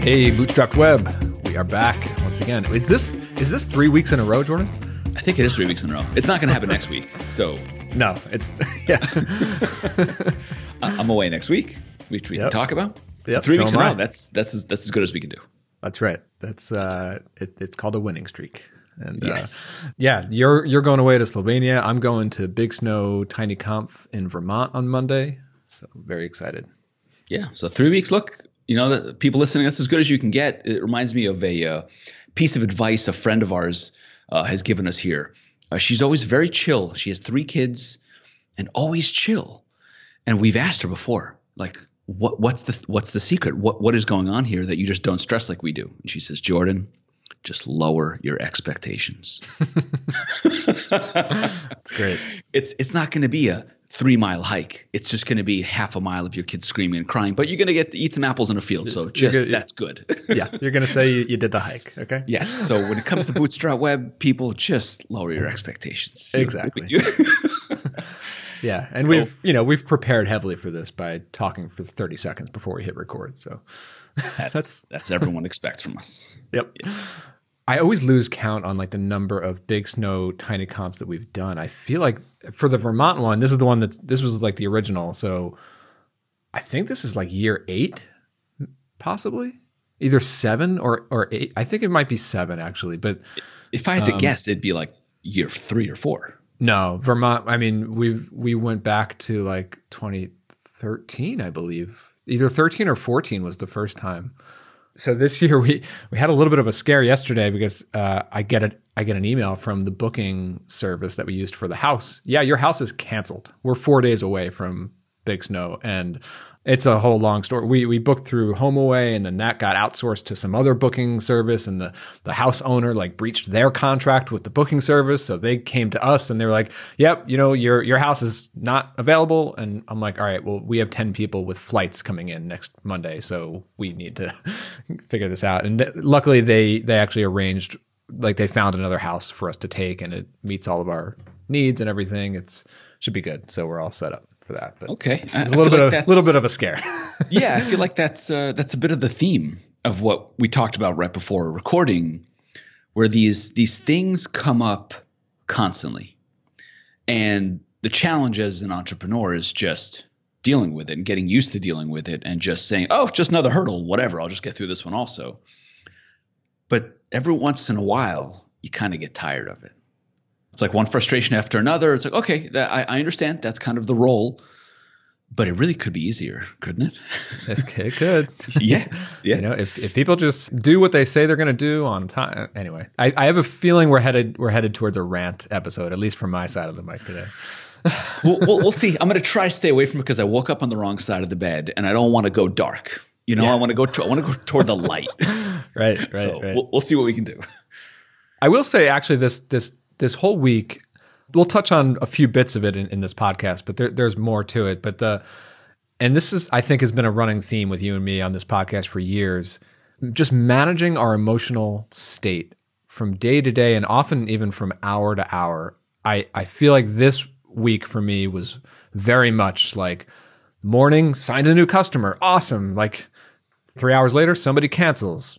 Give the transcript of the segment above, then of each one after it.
Hey, Bootstrapped Web. We are back once again. Is this 3 weeks in a row, Jordan? I think it is 3 weeks in a row. It's not going to happen next week. So no, it's yeah. I'm away next week. We can talk about. Yep, 3 weeks so in a am row. I. That's as good as we can do. That's right. That's it's called a winning streak. And Yes. You're going away to Slovenia. I'm going to Big Snow Tiny Conf in Vermont on Monday. So very excited. Yeah. So 3 weeks. Look, the people listening, that's as good as you can get. It reminds me of a piece of advice a friend of ours has given us here. She's always very chill. She has 3 kids and always chill. And we've asked her before, like, what's the secret? What is going on here that you just don't stress like we do? And she says, Jordan, just lower your expectations. That's great. It's not going to be a 3-mile hike. It's just going to be half a mile of your kids screaming and crying, but you're going to get to eat some apples in a field. So that's good. Yeah. You're going to say you did the hike. Okay. Yes. So when it comes to Bootstrap Web, people just lower your expectations. Exactly. Yeah. And we've prepared heavily for this by talking for 30 seconds before we hit record. So that's everyone expects from us. Yep. Yeah. I always lose count on like the number of Big Snow Tiny Comps that we've done. I feel like for the Vermont one, this is the one this was like the original. So I think this is like year 8, possibly either 7 or 8. I think it might be 7 actually. But if I had to guess, it'd be like year 3 or 4. No, Vermont. I mean, we went back to like 2013, I believe. Either 13 or 14 was the first time. So this year we had a little bit of a scare yesterday because I get an email from the booking service that we used for the house. Yeah, your house is canceled. We're 4 days away from Big Snow, and it's a whole long story. We booked through HomeAway, and then that got outsourced to some other booking service, and the house owner like breached their contract with the booking service, so they came to us and they were like, "Yep, your house is not available." And I'm like, "All right, well, we have 10 people with flights coming in next Monday, so we need to figure this out." And luckily, they actually arranged, like, they found another house for us to take, and it meets all of our needs and everything. It should be good, so we're all set up for that. But okay, it's a little bit of a scare. Yeah, I feel like that's a bit of the theme of what we talked about right before recording, where these things come up constantly, and the challenge as an entrepreneur is just dealing with it and getting used to dealing with it, and just saying, "Oh, just another hurdle, whatever. I'll just get through this one also." But every once in a while, you kind of get tired of it. It's like one frustration after another. It's like, okay, I understand. That's kind of the role. But it really could be easier, couldn't it? It could. Yeah. If people just do what they say they're going to do on time. Anyway, I have a feeling we're headed towards a rant episode, at least from my side of the mic today. We'll see. I'm going to try to stay away from it because I woke up on the wrong side of the bed and I don't want to go dark. I want to go toward the light. Right. So right. We'll see what we can do. I will say, actually, this whole week, we'll touch on a few bits of it in this podcast, but there's more to it. But and this is, I think, has been a running theme with you and me on this podcast for years, just managing our emotional state from day to day and often even from hour to hour. I feel like this week for me was very much like, morning, signed a new customer, awesome. Like 3 hours later, somebody cancels.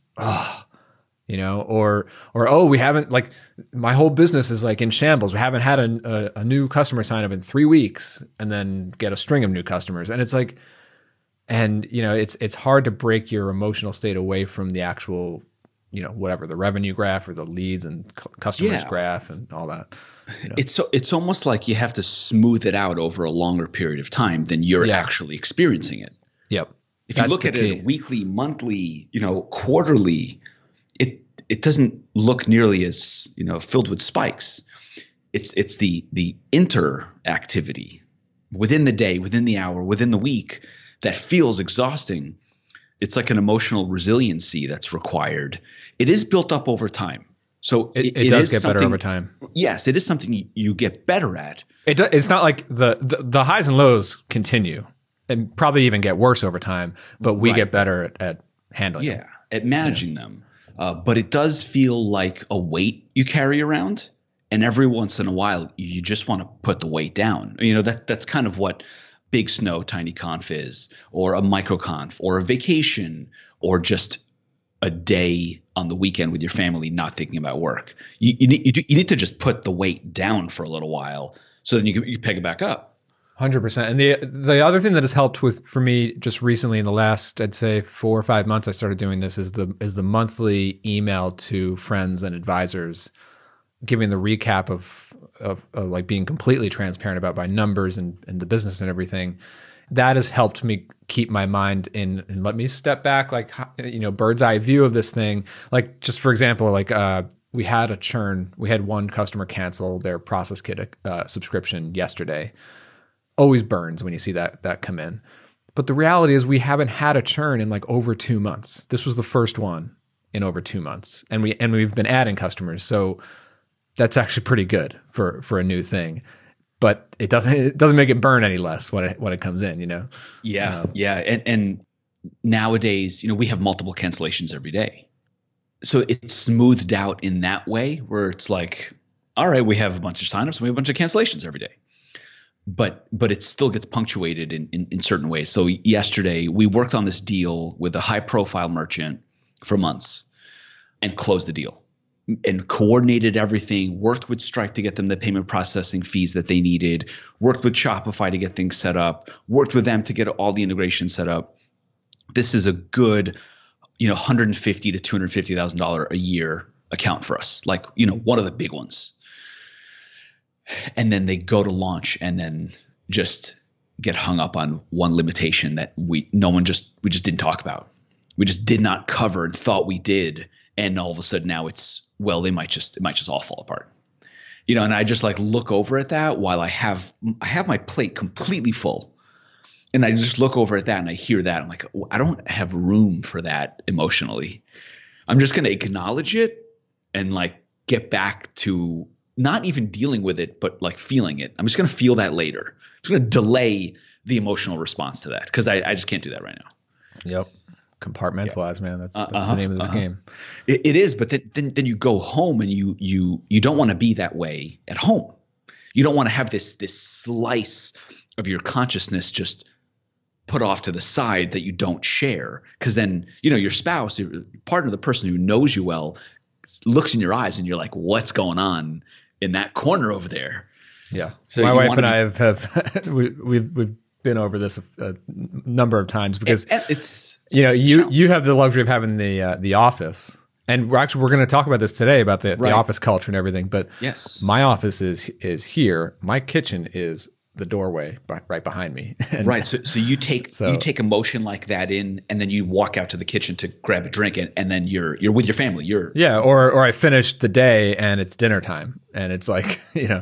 Or we haven't, like, my whole business is like in shambles. We haven't had a new customer sign up in 3 weeks, and then get a string of new customers. And it's like, it's hard to break your emotional state away from the actual, whatever, the revenue graph or the leads and customers graph and all that. It's almost like you have to smooth it out over a longer period of time than you're actually experiencing it. Yep. If you look at it weekly, monthly, quarterly, it doesn't look nearly as, filled with spikes. It's the interactivity within the day, within the hour, within the week that feels exhausting. It's like an emotional resiliency that's required. It is built up over time. So it does get better over time. Yes, it is something you get better at. It's not like the highs and lows continue and probably even get worse over time, but we get better at handling them. At managing them. But it does feel like a weight you carry around, and every once in a while you just want to put the weight down. That's kind of what Big Snow Tiny Conf is, or a microconf, or a vacation, or just a day on the weekend with your family, not thinking about work. You need to just put the weight down for a little while, so then you peg it back up. 100%. And the other thing that has helped for me just recently in the last, I'd say 4 or 5 months, I started doing this is the monthly email to friends and advisors, giving the recap of like being completely transparent about my numbers and the business and everything. That has helped me keep my mind in and let me step back, like, bird's eye view of this thing. Like, just for example, like, we had a churn. We had one customer cancel their Process Kit subscription yesterday. Always burns when you see that come in. But the reality is we haven't had a churn in like over 2 months. This was the first one in over 2 months. And we've been adding customers. So that's actually pretty good for a new thing. But it doesn't make it burn any less when it comes in, Yeah. And nowadays, we have multiple cancellations every day. So it's smoothed out in that way where it's like, all right, we have a bunch of signups and we have a bunch of cancellations every day. But it still gets punctuated in certain ways. So yesterday we worked on this deal with a high profile merchant for months and closed the deal and coordinated everything, worked with Stripe to get them the payment processing fees that they needed, worked with Shopify to get things set up, worked with them to get all the integration set up. This is a good, $150,000 to $250,000 a year account for us. Like, one of the big ones. And then they go to launch and then just get hung up on one limitation that we just didn't talk about. We just did not cover and thought we did. And all of a sudden now it might just all fall apart. And I just like look over at that while I have my plate completely full. And I just look over at that and I hear that. I'm like, I don't have room for that emotionally. I'm just going to acknowledge it and like get back to not even dealing with it, but like feeling it. I'm just going to feel that later. I'm just going to delay the emotional response to that because I just can't do that right now. Yep. Compartmентalize, man. That's the name of this game. It is, but then you go home and you don't want to be that way at home. You don't want to have this slice of your consciousness just put off to the side that you don't share, because then your spouse, your partner, the person who knows you well, looks in your eyes and you're like, what's going on in that corner over there? Yeah. So my wife and I have we've been over this a number of times because it's you have the luxury of having the office, and we're going to talk about this today about the office culture and everything. But yes, my office is here. My kitchen is the doorway right behind me. Right. So you take emotion like that in, and then you walk out to the kitchen to grab a drink, and then you're with your family. Or I finished the day and it's dinner time, and it's like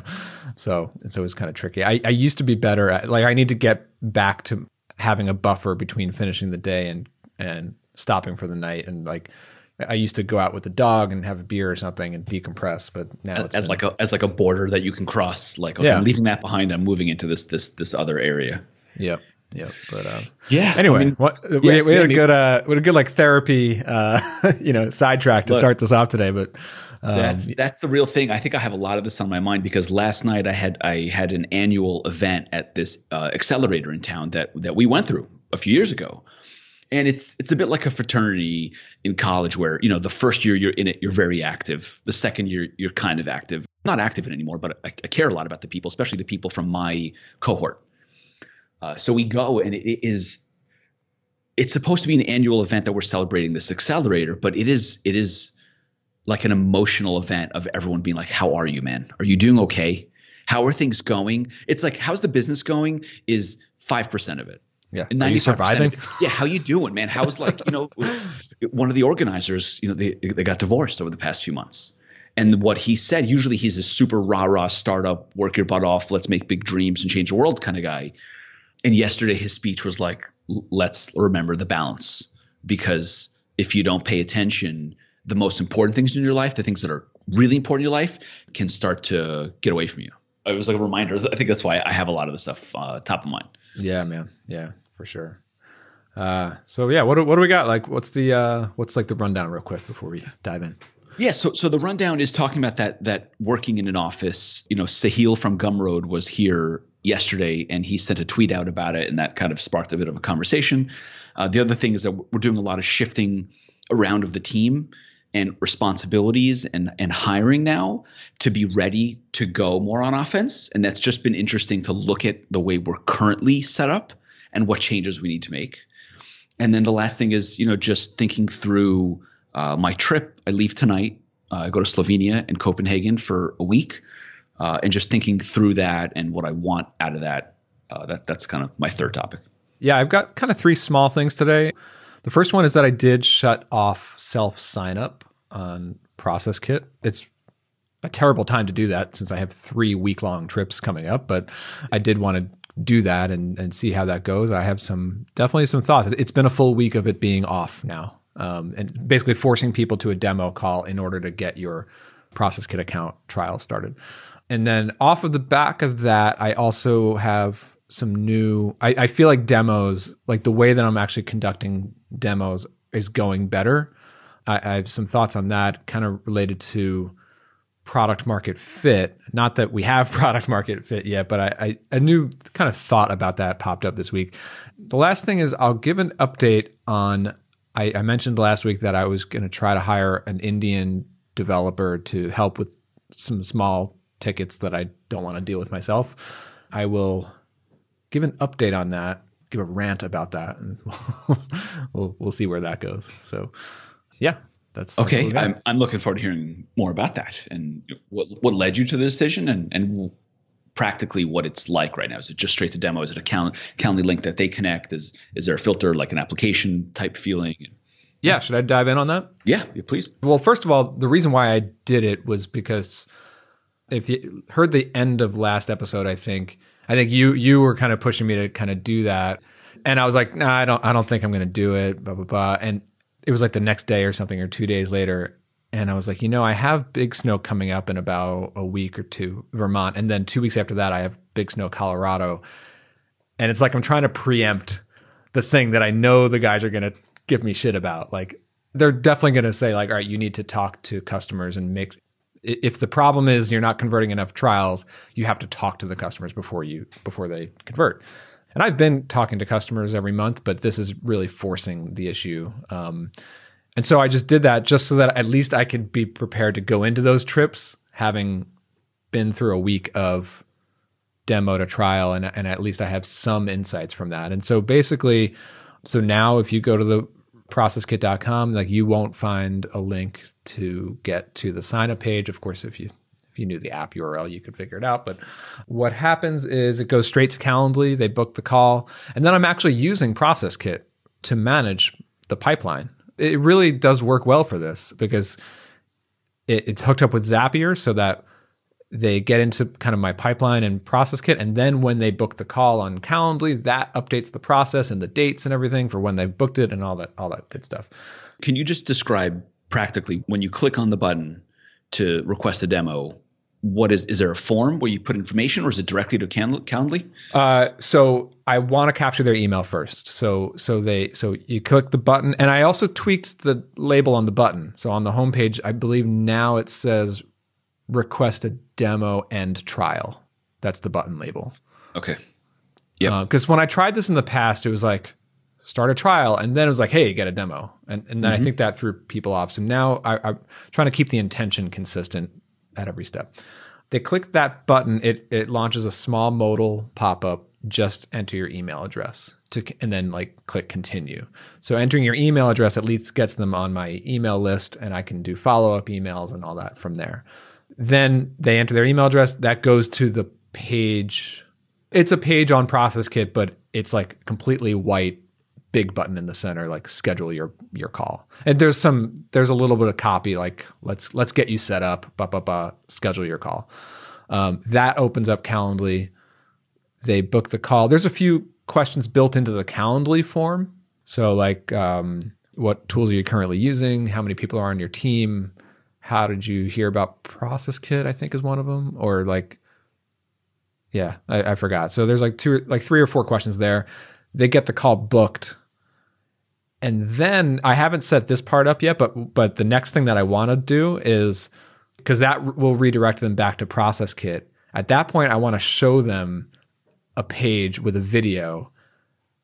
so it's always kind of tricky. I used to be better at, like, I need to get back to having a buffer between finishing the day and stopping for the night, and like I used to go out with the dog and have a beer or something and decompress, but now it's as like a border that you can cross. Like, okay, I'm leaving that behind. I'm moving into this other area. Yep. But Anyway, we had a good like therapy sidetrack to start this off today. But that's the real thing. I think I have a lot of this on my mind because last night I had an annual event at this accelerator in town that we went through a few years ago. And it's a bit like a fraternity in college where, the first year you're in it, you're very active. The second year, you're kind of active. Not active in it anymore, but I care a lot about the people, especially the people from my cohort. So we go, and it's supposed to be an annual event that we're celebrating this accelerator, but it is like an emotional event of everyone being like, how are you, man? Are you doing okay? How are things going? It's like, how's the business going is 5% of it. Yeah. Are you surviving? Yeah. How you doing, man? How's one of the organizers, they got divorced over the past few months. And what he said, usually he's a super rah-rah startup, work your butt off, let's make big dreams and change the world kind of guy. And yesterday his speech was like, let's remember the balance, because if you don't pay attention, the most important things in your life, the things that are really important in your life, can start to get away from you. It was like a reminder. I think that's why I have a lot of this stuff top of mind. Yeah, man. Yeah, for sure. So yeah, what do we got? Like, what's like the rundown real quick before we dive in? Yeah, so the rundown is talking about that working in an office. Sahil from Gumroad was here yesterday, and he sent a tweet out about it, and that kind of sparked a bit of a conversation. The other thing is that we're doing a lot of shifting around of the team and responsibilities and hiring now to be ready to go more on offense. And that's just been interesting to look at the way we're currently set up and what changes we need to make. And then the last thing is, just thinking through my trip. I leave tonight. I go to Slovenia and Copenhagen for a week, and just thinking through that and what I want out of that. That's kind of my third topic. Yeah, I've got kind of three small things today. The first one is that I did shut off self-sign-up on Process Kit. It's a terrible time to do that since I have 3 week-long trips coming up, but I did want to do that and see how that goes. I have definitely some thoughts. It's been a full week of it being off now, and basically forcing people to a demo call in order to get your Process Kit account trial started. And then off of the back of that, I also have some new, I feel like demos, like the way that I'm actually conducting demos is going better. I have some thoughts on that kind of related to product market fit. Not that we have product market fit yet, but a new kind of thought about that popped up this week. The last thing is I'll give an update on, I mentioned last week that I was going to try to hire an Indian developer to help with some small tickets that I don't want to deal with myself. I will give an update on that, give a rant about that, and we'll see where that goes. So, yeah, that's okay. I'm looking forward to hearing more about that and what led you to the decision and practically what it's like right now. Is it just straight to demo? Is it a Calendly link that they connect? Is there a filter, like an application type feeling? Yeah, should I dive in on that? Yeah, please. Well, first of all, the reason why I did it was because if you heard the end of last episode, I think you were kind of pushing me to kind of do that. And I was like, nah, I don't think I'm going to do it, blah, blah, blah. And it was like the next day or something, or 2 days later. And I was like, I have Big Snow coming up in about a week or two, Vermont. And then 2 weeks after that, I have Big Snow, Colorado. And it's like I'm trying to preempt the thing that I know the guys are going to give me shit about. Like, they're definitely going to say, like, all right, you need to talk to customers and make, if the problem is you're not converting enough trials, you have to talk to the customers before they convert. And I've been talking to customers every month, but this is really forcing the issue. And so I just did that just so that at least I could be prepared to go into those trips, having been through a week of demo to trial, and at least I have some insights from that. And so basically, now if you go to the processkit.com, like, you won't find a link to get to the sign up page. Of course, if you knew the app URL, you could figure it out. But what happens is it goes straight to Calendly. They book the call. And then I'm actually using Process Kit to manage the pipeline. It really does work well for this because it's hooked up with Zapier so that they get into kind of my pipeline and Process Kit. And then when they book the call on Calendly, that updates the process and the dates and everything for when they've booked it and all that good stuff. Can you just describe practically when you click on the button to request a demo, is there a form where you put information, or is it directly to Calendly? So I want to capture their email first. So you click the button, and I also tweaked the label on the button. So on the homepage, I believe now it says request a demo and trial. That's the button label. Okay. Yeah. Because when I tried this in the past, it was like start a trial, and then it was like, hey, get a demo, and then I think that threw people off. So now I'm trying to keep the intention consistent at every step. They click that button, it launches a small modal pop-up, just enter your email address and then click continue. So entering your email address at least gets them on my email list, and I can do follow-up emails and all that from there. Then they enter their email address, that goes to the page. It's a page on Process Kit, but it's like completely white, big button in the center, like schedule your call. And there's a little bit of copy, like let's get you set up, schedule your call. That opens up Calendly. They book the call. There's a few questions built into the Calendly form. So like, what tools are you currently using? How many people are on your team? How did you hear about Process Kit, I think is one of them. Or like, yeah, I forgot. So there's like 3 or 4 questions there. They get the call booked. And then I haven't set this part up yet, but the next thing that I want to do is, because that will redirect them back to Process Kit. At that point, I want to show them a page with a video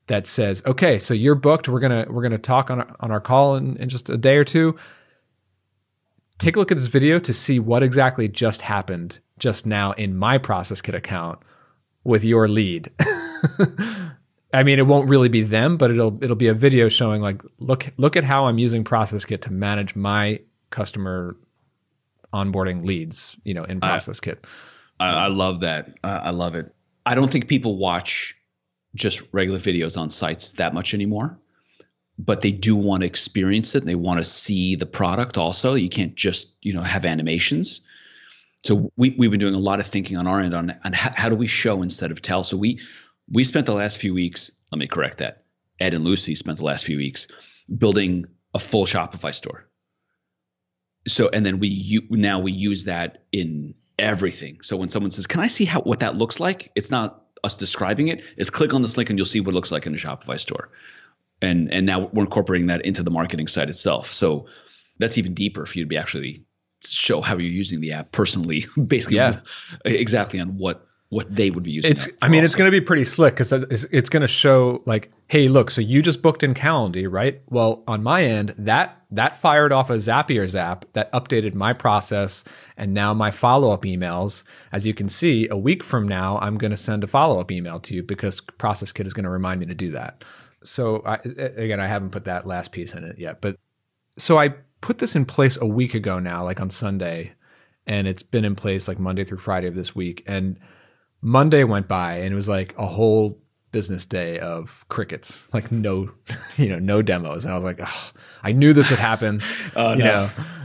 that says, okay, so you're booked. We're gonna talk on our call in just a day or two. Take a look at this video to see what exactly just happened just now in my ProcessKit account with your lead. I mean, it won't really be them, but it'll be a video showing like, look at how I'm using ProcessKit to manage my customer onboarding leads, in ProcessKit. I love that. I love it. I don't think people watch just regular videos on sites that much anymore, but they do want to experience it and they want to see the product also. You can't just, have animations. So we've been doing a lot of thinking on our end on how do we show instead of tell. So we spent the last few weeks, let me correct that. Ed and Lucy spent the last few weeks building a full Shopify store. So, and then we use that in everything. So when someone says, can I see what that looks like? It's not us describing it. It's click on this link and you'll see what it looks like in the Shopify store. And now we're incorporating that into the marketing site itself. So that's even deeper for you to be actually show how you're using the app personally, basically exactly on what they would be using. It's going to be pretty slick because it's going to show like, hey, look, so you just booked in Calendly, right? Well, on my end, that fired off a Zapier Zap that updated my process and now my follow-up emails. As you can see, a week from now, I'm going to send a follow-up email to you because ProcessKit is going to remind me to do that. So I haven't put that last piece in it yet. But so I put this in place a week ago now, like on Sunday, and it's been in place like Monday through Friday of this week. And Monday went by and it was like a whole business day of crickets, like no demos. And I was like, oh, I knew this would happen. Again,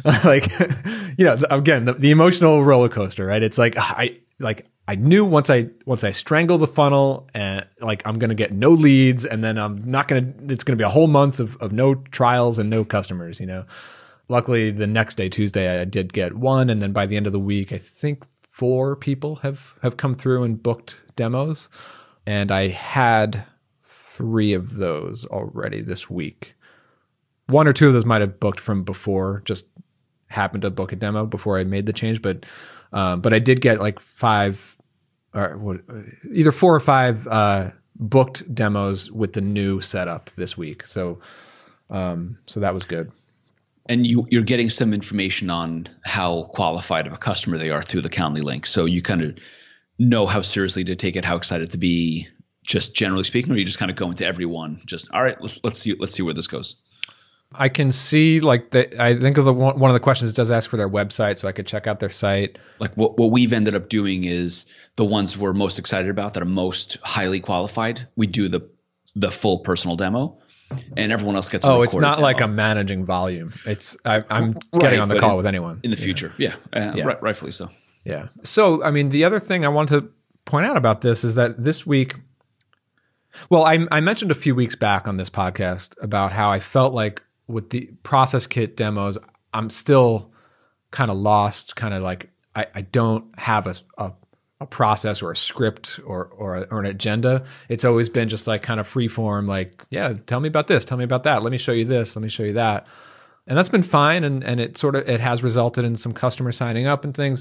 the emotional roller coaster, right? It's like, I knew once I strangle the funnel and like, I'm going to get no leads and then it's going to be a whole month of no trials and no customers, Luckily the next day, Tuesday, I did get one. And then by the end of the week, I think 4 people have come through and booked demos. And I had 3 of those already this week. 1 or 2 of those might have booked from before, just happened to book a demo before I made the change. But I did get like 5, or either 4 or 5 booked demos with the new setup this week. So that was good. And you're getting some information on how qualified of a customer they are through the Calendly link. So you kind of know how seriously to take it, how excited to be, just generally speaking, or you just kind of go into everyone, just, all right, let's see where this goes. I can see I think of one of the questions does ask for their website, so I could check out their site. Like what we've ended up doing is the ones we're most excited about that are most highly qualified. We do the full personal demo. And everyone else gets a it's not like I'm managing volume. It's I'm getting on the call with anyone in the future. Yeah. Rightfully so. Yeah. So I mean, the other thing I want to point out about this is that this week, well, I mentioned a few weeks back on this podcast about how I felt like with the ProcessKit demos, I'm still kind of lost. Kind of like I don't have a process or a script or an agenda. It's always been just like kind of free form, like, yeah, tell me about this, tell me about that. Let me show you this, let me show you that. And that's been fine. And it has resulted in some customers signing up and things.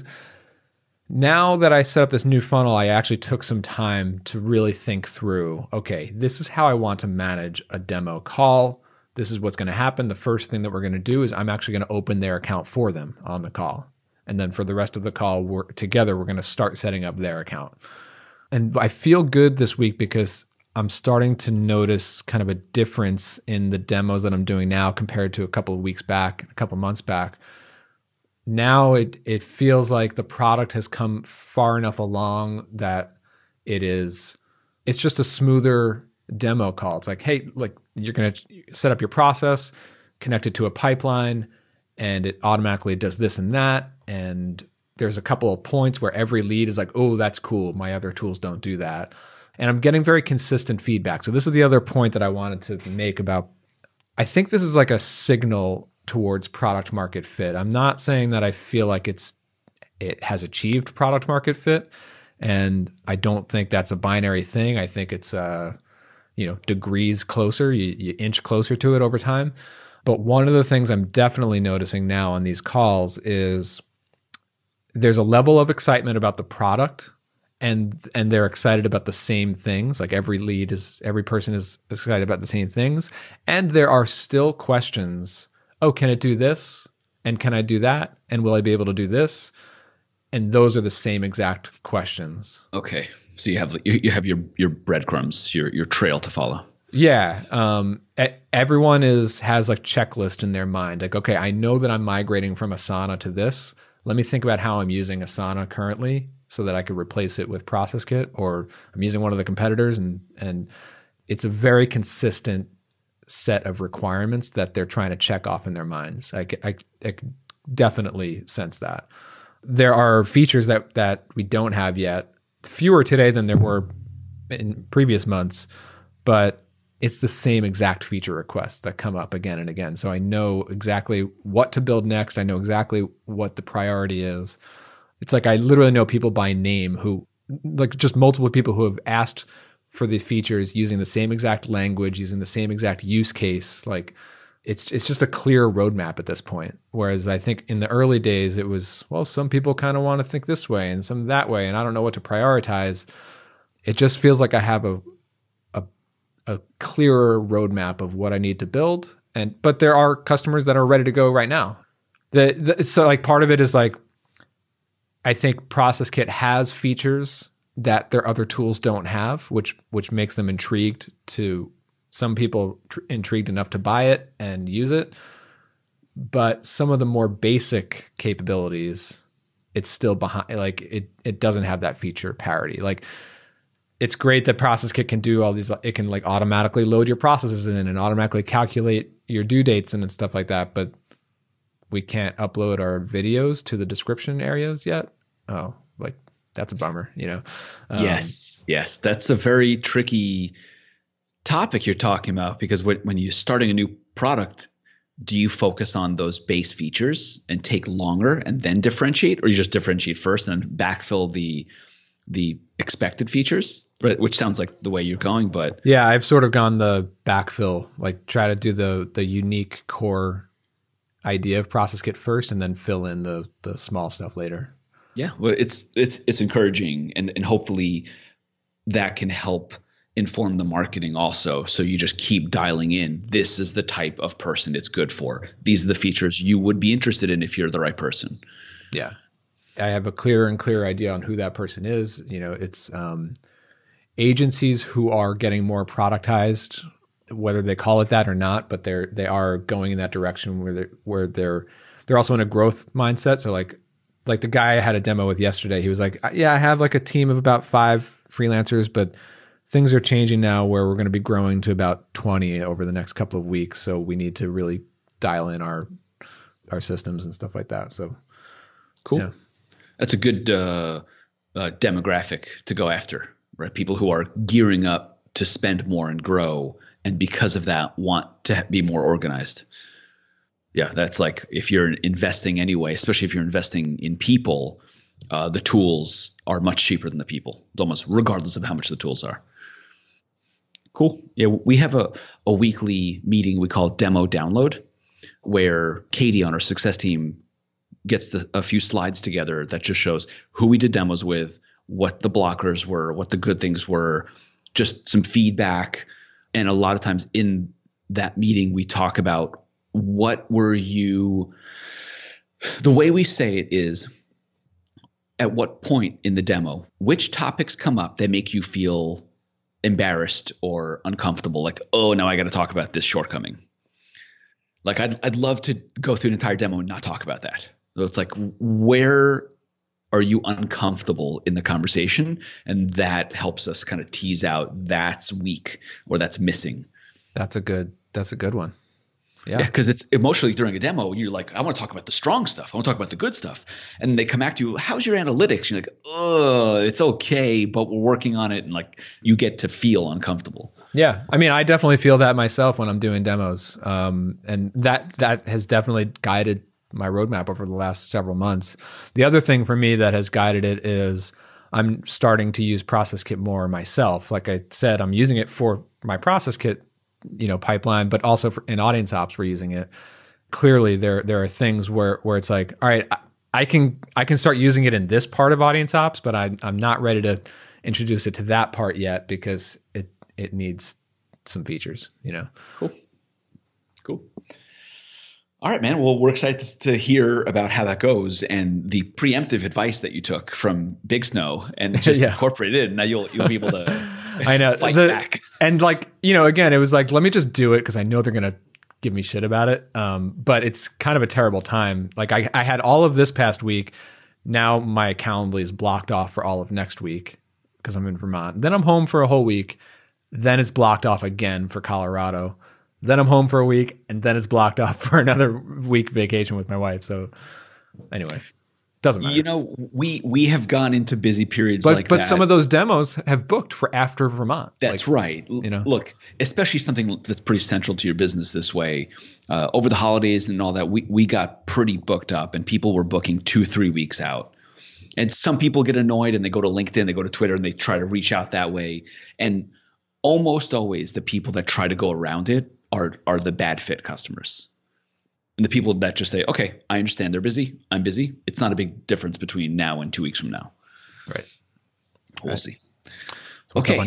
Now that I set up this new funnel, I actually took some time to really think through, okay, this is how I want to manage a demo call. This is what's going to happen. The first thing that we're going to do is I'm actually going to open their account for them on the call. And then for the rest of the call, we're going to start setting up their account. And I feel good this week because I'm starting to notice kind of a difference in the demos that I'm doing now compared to a couple of weeks back, a couple of months back. Now it feels like the product has come far enough along that it's just a smoother demo call. It's like, hey, like you're going to set up your process, connect it to a pipeline, and it automatically does this and that. And there's a couple of points where every lead is like, oh, that's cool. My other tools don't do that. And I'm getting very consistent feedback. So this is the other point that I wanted to make about, I think this is like a signal towards product market fit. I'm not saying that I feel like it has achieved product market fit. And I don't think that's a binary thing. I think it's, degrees closer, you inch closer to it over time. But one of the things I'm definitely noticing now on these calls is there's a level of excitement about the product and they're excited about the same things. Like every person is excited about the same things. And there are still questions. Oh, can it do this? And can I do that? And will I be able to do this? And those are the same exact questions. Okay. So you have your breadcrumbs, your trail to follow. Yeah. Everyone has like checklist in their mind. Like, okay, I know that I'm migrating from Asana to this. Let me think about how I'm using Asana currently so that I could replace it with ProcessKit, or I'm using one of the competitors, and it's a very consistent set of requirements that they're trying to check off in their minds. I definitely sense that. There are features that we don't have yet, fewer today than there were in previous months, but it's the same exact feature requests that come up again and again. So I know exactly what to build next. I know exactly what the priority is. It's like I literally know people by name who, like just multiple people who have asked for the features using the same exact language, using the same exact use case. Like it's just a clear roadmap at this point. Whereas I think in the early days it was, well, some people kind of want to think this way and some that way, and I don't know what to prioritize. It just feels like I have a clearer roadmap of what I need to build. But there are customers that are ready to go right now. So like part of it is like, I think ProcessKit has features that their other tools don't have, which makes them intrigued to some people intrigued enough to buy it and use it. But some of the more basic capabilities, it's still behind. Like it doesn't have that feature parity. Like it's great that ProcessKit can do all these. It can like automatically load your processes in and automatically calculate your due dates and stuff like that. But we can't upload our videos to the description areas yet. Oh, like that's a bummer, you know? Yes. That's a very tricky topic you're talking about, because when you're starting a new product, do you focus on those base features and take longer and then differentiate, or you just differentiate first and backfill the expected features, which sounds like the way you're going, but yeah, I've sort of gone the backfill, like try to do the unique core idea of ProcessKit first and then fill in the small stuff later. Yeah, well, it's encouraging, and hopefully that can help inform the marketing also. So you just keep dialing in. This is the type of person it's good for. These are the features you would be interested in if you're the right person. Yeah, I have a clearer and clearer idea on who that person is. You know, it's agencies who are getting more productized, whether they call it that or not, but they are going in that direction where they're also in a growth mindset. So like the guy I had a demo with yesterday, he was like, yeah, I have like a team of about 5 freelancers, but things are changing now where we're going to be growing to about 20 over the next couple of weeks. So we need to really dial in our systems and stuff like that. So cool. Yeah. That's a good demographic to go after, right? People who are gearing up to spend more and grow, and because of that want to be more organized. Yeah, that's like if you're investing anyway, especially if you're investing in people, the tools are much cheaper than the people, almost regardless of how much the tools are. Cool. Yeah, we have a weekly meeting we call Demo Download, where Katie on our success team gets a few slides together that just shows who we did demos with, what the blockers were, what the good things were, just some feedback. And a lot of times in that meeting, we talk about what were you – the way we say it is, at what point in the demo, which topics come up that make you feel embarrassed or uncomfortable? Like, oh, now I got to talk about this shortcoming. Like I'd love to go through an entire demo and not talk about that. So it's like, where are you uncomfortable in the conversation? And that helps us kind of tease out that's weak or that's missing. That's a good one. Yeah, because it's emotionally during a demo, you're like, I want to talk about the strong stuff. I want to talk about the good stuff. And they come back to you, how's your analytics? You're like, oh, it's okay, but we're working on it. And like you get to feel uncomfortable. Yeah. I mean, I definitely feel that myself when I'm doing demos. And that has definitely guided my roadmap over the last several months. The other thing for me that has guided it is I'm starting to use ProcessKit more myself. Like I said, I'm using it for my ProcessKit pipeline, but also in Audience Ops, we're using it. Clearly, there are things where it's like, all right, I can start using it in this part of Audience Ops, but I'm not ready to introduce it to that part yet because it needs some features, you know. Cool. All right, man. Well, we're excited to hear about how that goes and the preemptive advice that you took from Big Snow and just incorporate it in. Now you'll be able to I know fight back. And like, you know, again, it was like, let me just do it because I know they're going to give me shit about it. But it's kind of a terrible time. Like I had all of this past week. Now my Calendly is blocked off for all of next week because I'm in Vermont. Then I'm home for a whole week. Then it's blocked off again for Colorado. Then I'm home for a week, and then it's blocked off for another week vacation with my wife. So anyway, doesn't matter. You know, we have gone into busy periods like that. But some of those demos have booked for after Vermont. That's right. You know, look, especially something that's pretty central to your business this way. Over the holidays and all that, we got pretty booked up, and people were booking 2-3 weeks out. And some people get annoyed, and they go to LinkedIn, they go to Twitter, and they try to reach out that way. And almost always, the people that try to go around it are the bad fit customers. And the people that just say, okay, I understand they're busy. I'm busy. It's not a big difference between now and 2 weeks from now. Right. We'll see. Okay.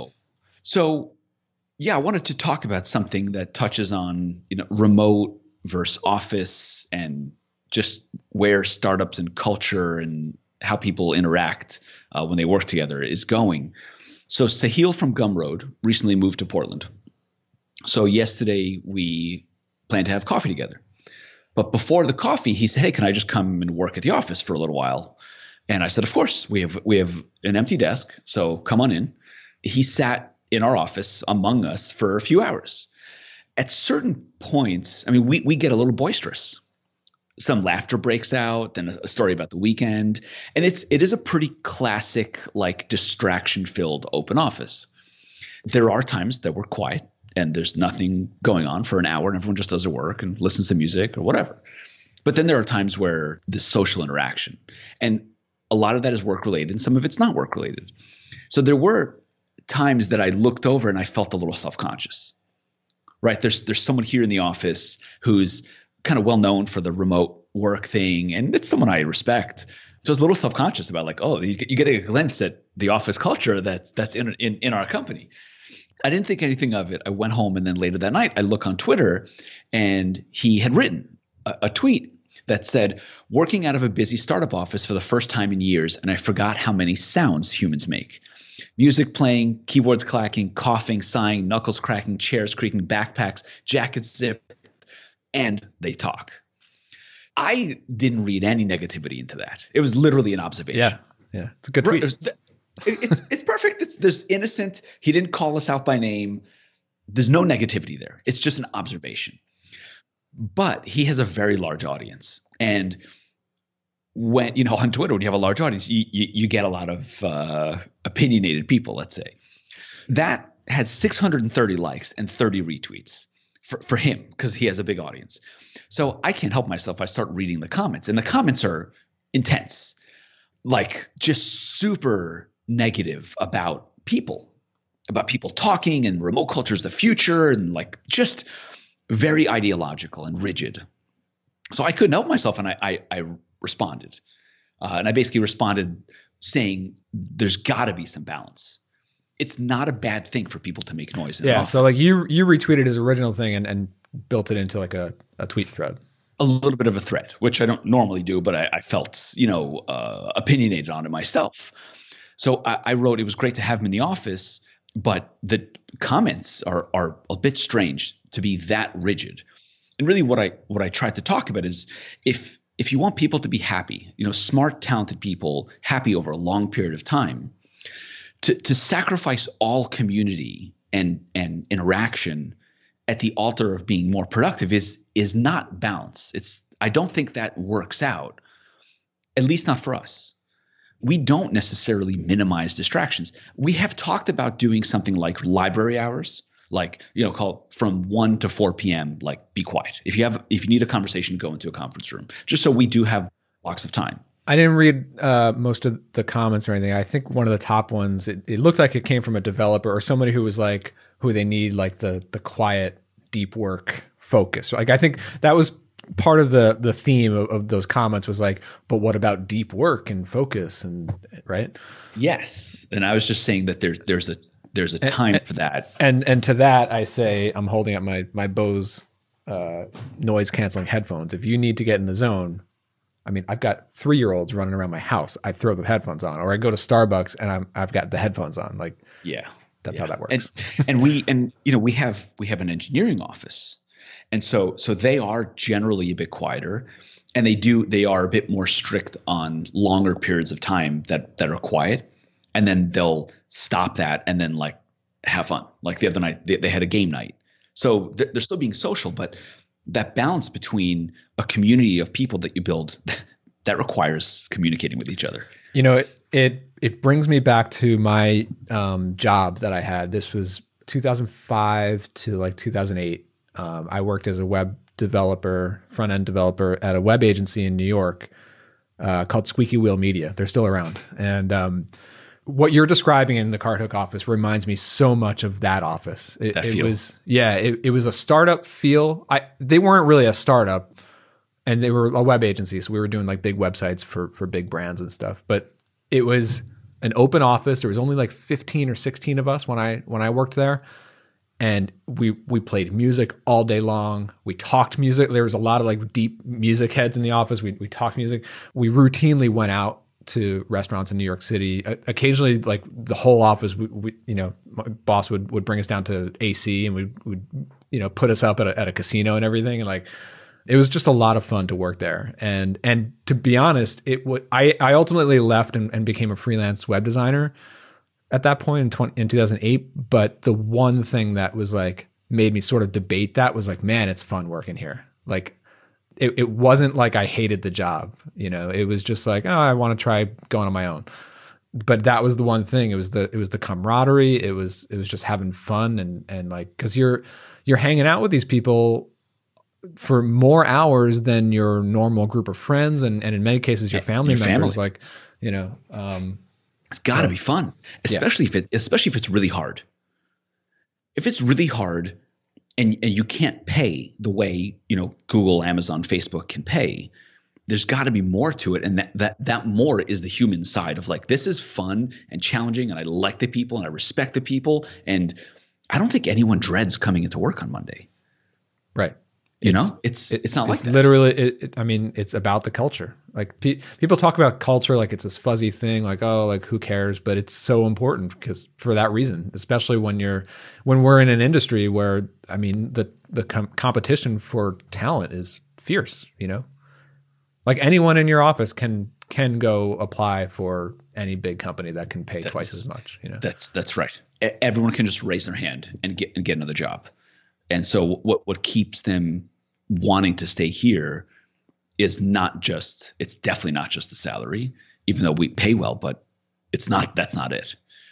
So yeah, I wanted to talk about something that touches on, you know, remote versus office and just where startups and culture and how people interact when they work together is going. So Sahil from Gumroad recently moved to Portland. So yesterday we planned to have coffee together. But before the coffee, he said, hey, can I just come and work at the office for a little while? And I said, of course, we have an empty desk, so come on in. He sat in our office among us for a few hours. At certain points, I mean, we get a little boisterous. Some laughter breaks out, then a story about the weekend. And it is a pretty classic, like distraction-filled open office. There are times that we're quiet and there's nothing going on for an hour and everyone just does their work and listens to music or whatever. But then there are times where there's social interaction. And a lot of that is work-related and some of it's not work-related. So there were times that I looked over and I felt a little self-conscious, right? There's someone here in the office who's kind of well known for the remote work thing, and it's someone I respect. So I was a little self-conscious about like, oh, you get a glimpse at the office culture that's in our company. I didn't think anything of it. I went home, and then later that night, I look on Twitter, and he had written a tweet that said, working out of a busy startup office for the first time in years, and I forgot how many sounds humans make. Music playing, keyboards clacking, coughing, sighing, knuckles cracking, chairs creaking, backpacks, jackets zipped, and they talk. I didn't read any negativity into that. It was literally an observation. Yeah. It's a good tweet. It's perfect. There's innocent. He didn't call us out by name. There's no negativity there. It's just an observation. But he has a very large audience. And when, you know, on Twitter, when you have a large audience, you get a lot of opinionated people, let's say. That has 630 likes and 30 retweets for him because he has a big audience. So I can't help myself. I start reading the comments, and the comments are intense, like just super negative about people talking and remote culture is the future and like just very ideological and rigid. So I couldn't help myself, and I responded. And I basically responded saying there's got to be some balance. It's not a bad thing for people to make noise in an office. So like you retweeted his original thing and built it into like a tweet thread. A little bit of a thread, which I don't normally do, but I felt, opinionated on it myself. So I wrote, it was great to have him in the office, but the comments are a bit strange to be that rigid. And really what I tried to talk about is if you want people to be happy, smart, talented people happy over a long period of time, to sacrifice all community and interaction at the altar of being more productive is not balance. I don't think that works out, at least not for us. We don't necessarily minimize distractions. We have talked about doing something like library hours, like, called from 1 to 4 p.m., like be quiet. If you need a conversation, go into a conference room, just so we do have blocks of time. I didn't read most of the comments or anything. I think one of the top ones, it looked like it came from a developer or somebody who was like, who they need like the quiet, deep work focus. Like I think that was part of the theme of those comments was like, but what about deep work and focus and right? Yes. And I was just saying that there's a time for that. And to that I say, I'm holding up my Bose noise canceling headphones. If you need to get in the zone, I mean, I've got 3-year-olds running around my house. I throw the headphones on, or I go to Starbucks and I've got the headphones on. Like, yeah, that's how that works. And we have an engineering office, and so they are generally a bit quieter, and they are a bit more strict on longer periods of time that are quiet, and then they'll stop that and then like have fun. Like the other night, they had a game night, so they're still being social, but that balance between a community of people that you build that requires communicating with each other. You know, it brings me back to my job that I had. This was 2005 to like 2008. I worked as a web developer, front end developer at a web agency in New York called Squeaky Wheel Media. They're still around. And what you're describing in the CartHook office reminds me so much of that office. It was a startup feel. They weren't really a startup, and they were a web agency, so we were doing like big websites for big brands and stuff. But it was an open office. There was only like 15 or 16 of us when I worked there, and we played music all day long. We talked music. There was a lot of like deep music heads in the office. We talked music. We routinely went out to restaurants in New York City. Occasionally, like the whole office, we my boss would bring us down to AC, and would put us up at a casino and everything. And like, it was just a lot of fun to work there. And to be honest, I ultimately left and became a freelance web designer at that point in 2008. But the one thing that was like made me sort of debate that was like, man, it's fun working here. Like, it wasn't like I hated the job, it was just like, oh, I want to try going on my own. But that was the one thing. It was the camaraderie. It was just having fun and like, cause you're hanging out with these people for more hours than your normal group of friends. And in many cases, your family members, like, it's gotta be fun, especially if it's really hard. If it's really hard, and you can't pay the way, Google, Amazon, Facebook can pay, there's got to be more to it. And that more is the human side of like, this is fun and challenging, and I like the people and I respect the people. And I don't think anyone dreads coming into work on Monday. Right. It's not like that. Literally, it's about the culture. Like people talk about culture like it's this fuzzy thing, like, oh, like who cares? But it's so important because for that reason, especially when we're in an industry where, the competition for talent is fierce. Like anyone in your office can go apply for any big company that can pay twice as much. That's right. Everyone can just raise their hand and get another job. And so what keeps them wanting to stay here is it's definitely not just the salary, even though we pay well, but that's not it.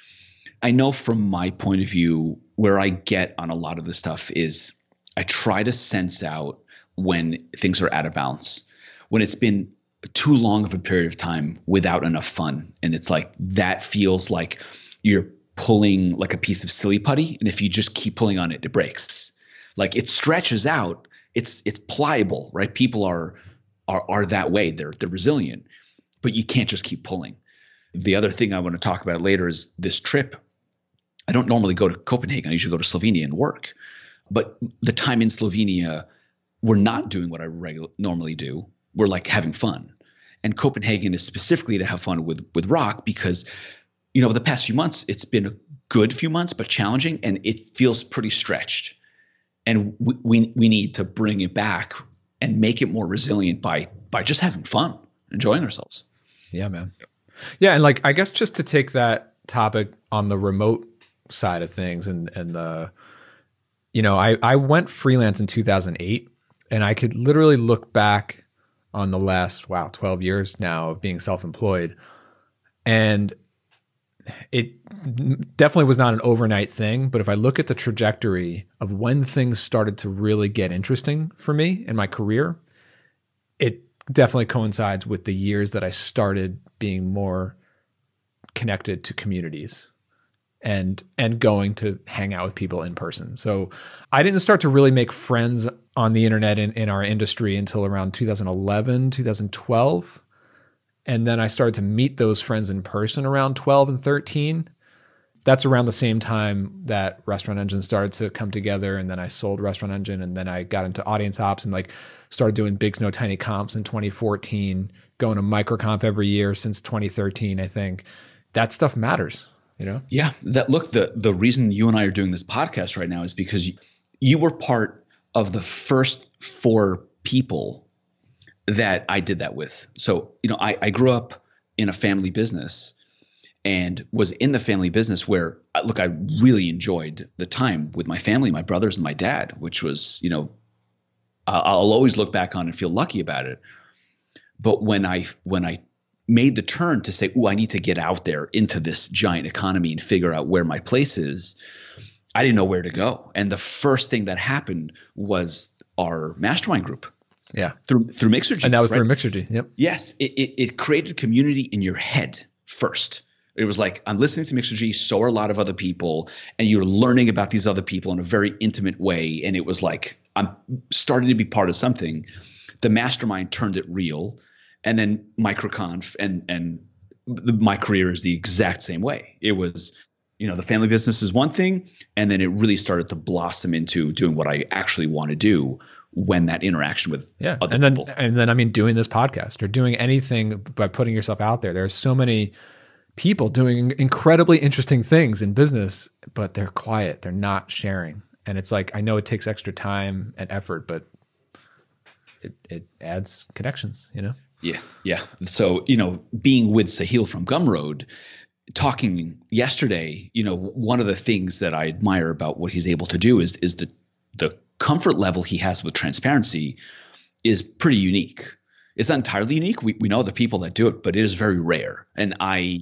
I know from my point of view, where I get on a lot of this stuff is I try to sense out when things are out of balance, when it's been too long of a period of time without enough fun. And it's like, that feels like you're pulling like a piece of silly putty. And if you just keep pulling on it, it breaks. Like it stretches out. It's pliable, right? People are that way. They're resilient, but you can't just keep pulling. The other thing I want to talk about later is this trip. I don't normally go to Copenhagen. I usually go to Slovenia and work, but the time in Slovenia, we're not doing what I normally do. We're like having fun, and Copenhagen is specifically to have fun with rock because, the past few months, it's been a good few months, but challenging, and it feels pretty stretched. And we need to bring it back and make it more resilient by just having fun, enjoying ourselves. Yeah, man. Yeah, and like I guess just to take that topic on the remote side of things, and the, I went freelance in 2008, and I could literally look back on the last 12 years now of being self-employed, and it definitely was not an overnight thing, but if I look at the trajectory of when things started to really get interesting for me in my career, it definitely coincides with the years that I started being more connected to communities and going to hang out with people in person. So I didn't start to really make friends on the internet in our industry until around 2011, 2012. And then I started to meet those friends in person around 12 and 13. That's around the same time that Restaurant Engine started to come together. And then I sold Restaurant Engine, and then I got into Audience Ops and like started doing Big Snow Tiny Comps in 2014, going to MicroConf every year since 2013, I think. That stuff matters, you know? Yeah. The reason you and I are doing this podcast right now is because you were part of the first 4 people that I did that with. So, you know, I grew up in a family business and was in the family business where, look, I really enjoyed the time with my family, my brothers and my dad, which was, you know, I'll always look back on and feel lucky about it. But when I made the turn to say, I need to get out there into this giant economy and figure out where my place is, I didn't know where to go. And the first thing that happened was our mastermind group. Yeah. Through Mixergy. And that was through Mixergy. Yep. Yes. It created community in your head first. It was like, I'm listening to Mixergy, so are a lot of other people, and you're learning about these other people in a very intimate way. And it was like, I'm starting to be part of something. The mastermind turned it real. And then MicroConf and my career is the exact same way. It was, you know, the family business is one thing, and then it really started to blossom into doing what I actually want to do when that interaction with other people. And then, I mean, doing this podcast or doing anything by putting yourself out there. There's so many people doing incredibly interesting things in business, but they're quiet. They're not sharing. And it's like, I know it takes extra time and effort, but it adds connections, you know? Yeah. Yeah. So, you know, being with Sahil from Gumroad, talking yesterday, you know, one of the things that I admire about what he's able to do is the comfort level he has with transparency is pretty unique. It's not entirely unique. We know the people that do it, but it is very rare. And I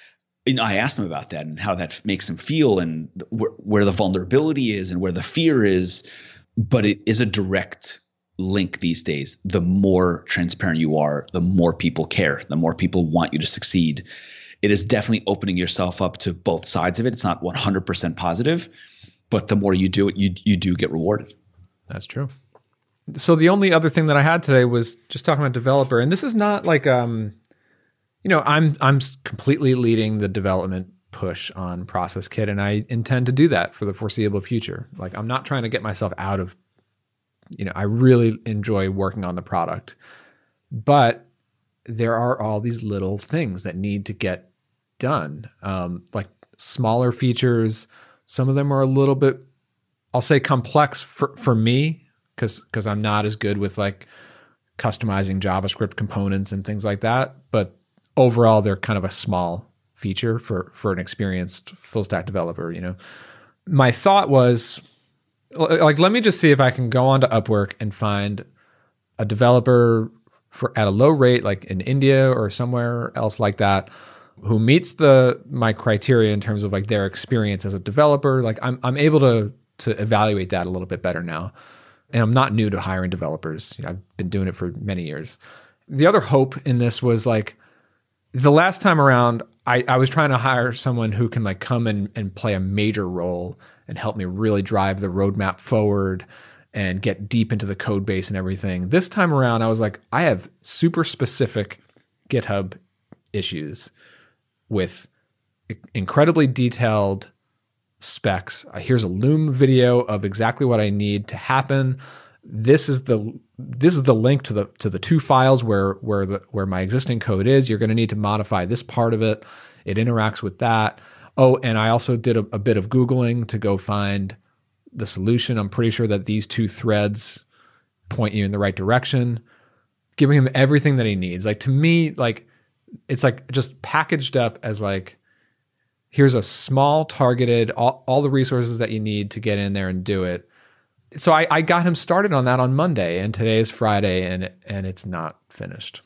asked him about that and how that makes him feel and where the vulnerability is and where the fear is. But it is a direct link these days. The more transparent you are, the more people care, the more people want you to succeed. It is definitely opening yourself up to both sides of it. It's not 100% positive, but the more you do it, you do get rewarded. That's true. So the only other thing that I had today was just talking about developer, and this is not like you know, I'm completely leading the development push on ProcessKit, and I intend to do that for the foreseeable future. Like, I'm not trying to get myself out of, you know, I really enjoy working on the product, but there are all these little things that need to get done, like smaller features. Some of them are a little bit, I'll say, complex for me, because I'm not as good with like customizing JavaScript components and things like that. But overall, they're kind of a small feature for an experienced full stack developer. You know, my thought was like, let me just see if I can go onto Upwork and find a developer at a low rate, like in India or somewhere else like that, who meets my criteria in terms of like their experience as a developer. Like I'm able to evaluate that a little bit better now. And I'm not new to hiring developers. You know, I've been doing it for many years. The other hope in this was like the last time around, I was trying to hire someone who can like come and play a major role and help me really drive the roadmap forward and get deep into the code base and everything. This time around, I was like, I have super specific GitHub issues with incredibly detailed specs. Here's a Loom video of exactly what I need to happen. This is the link to the 2 files where my existing code is. You're going to need to modify this part of it. It interacts with that. Oh, and I also did a bit of Googling to go find the solution. I'm pretty sure that these 2 threads point you in the right direction. Giving him everything that he needs. Like, to me, like, it's like just packaged up as like, here's a small targeted, all the resources that you need to get in there and do it. So I got him started on that on Monday, and today is Friday, and it's not finished.